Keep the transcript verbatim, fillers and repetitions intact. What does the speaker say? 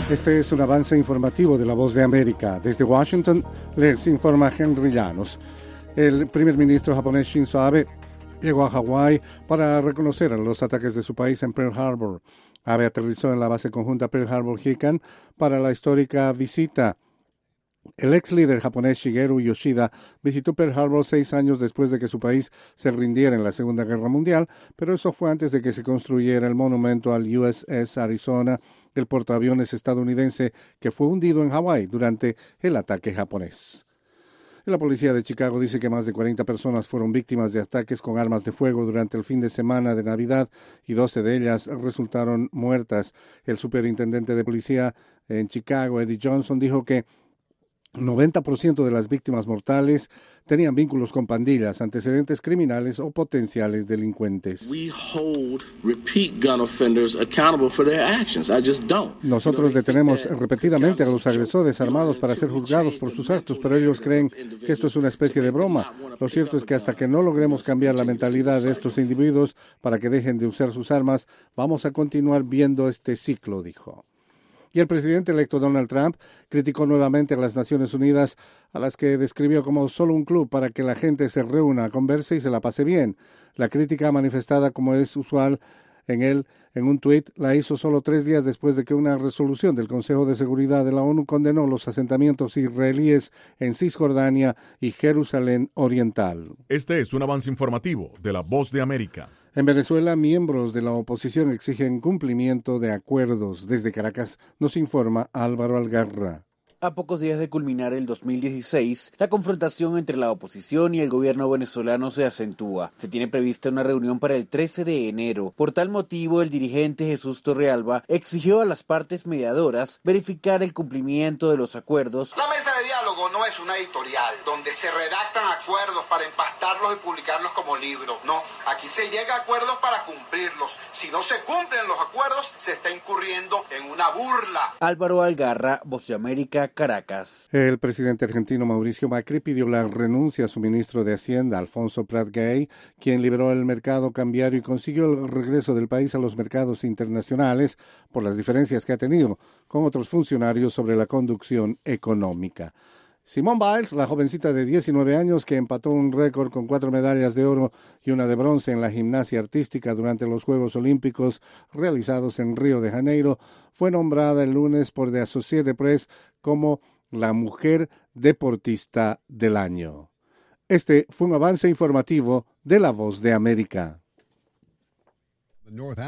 Este es un avance informativo de La Voz de América. Desde Washington les informa Henry Llanos. El primer ministro japonés Shinzo Abe llegó a Hawái para reconocer los ataques de su país en Pearl Harbor. Abe aterrizó en la base conjunta Pearl Harbor-Hikan para la histórica visita. El ex líder japonés Shigeru Yoshida visitó Pearl Harbor seis años después de que su país se rindiera en la Segunda Guerra Mundial, pero eso fue antes de que se construyera el monumento al U S S Arizona, el portaaviones estadounidense que fue hundido en Hawái durante el ataque japonés. La policía de Chicago dice que más de cuarenta personas fueron víctimas de ataques con armas de fuego durante el fin de semana de Navidad y doce de ellas resultaron muertas. El superintendente de policía en Chicago, Eddie Johnson, dijo que noventa por ciento de las víctimas mortales tenían vínculos con pandillas, antecedentes criminales o potenciales delincuentes. Nosotros detenemos repetidamente a los agresores armados para ser juzgados por sus actos, pero ellos creen que esto es una especie de broma. Lo cierto es que hasta que no logremos cambiar la mentalidad de estos individuos para que dejen de usar sus armas, vamos a continuar viendo este ciclo, dijo. Y el presidente electo Donald Trump criticó nuevamente a las Naciones Unidas, a las que describió como solo un club para que la gente se reúna, converse y se la pase bien. La crítica manifestada, como es usual en él, en un tuit, la hizo solo tres días después de que una resolución del Consejo de Seguridad de la ONU condenó los asentamientos israelíes en Cisjordania y Jerusalén Oriental. Este es un avance informativo de La Voz de América. En Venezuela, miembros de la oposición exigen cumplimiento de acuerdos. Desde Caracas nos informa Álvaro Algarra. A pocos días de culminar el dos mil dieciséis, la confrontación entre la oposición y el gobierno venezolano se acentúa. Se tiene prevista una reunión para el trece de enero. Por tal motivo, el dirigente Jesús Torrealba exigió a las partes mediadoras verificar el cumplimiento de los acuerdos. La mesa de diálogo no es una editorial donde se redactan acuerdos para empastarlos y publicarlos como libros. No, aquí se llega a acuerdos para cumplirlos. Si no se cumplen los acuerdos, se está incurriendo en una burla. Álvaro Algarra, Voz de América, Caracas. El presidente argentino Mauricio Macri pidió la renuncia a su ministro de Hacienda, Alfonso Prat Gay, quien liberó el mercado cambiario y consiguió el regreso del país a los mercados internacionales por las diferencias que ha tenido con otros funcionarios sobre la conducción económica. Simone Biles, la jovencita de diecinueve años que empató un récord con cuatro medallas de oro y una de bronce en la gimnasia artística durante los Juegos Olímpicos realizados en Río de Janeiro, fue nombrada el lunes por The Associated Press como la mujer deportista del año. Este fue un avance informativo de La Voz de América.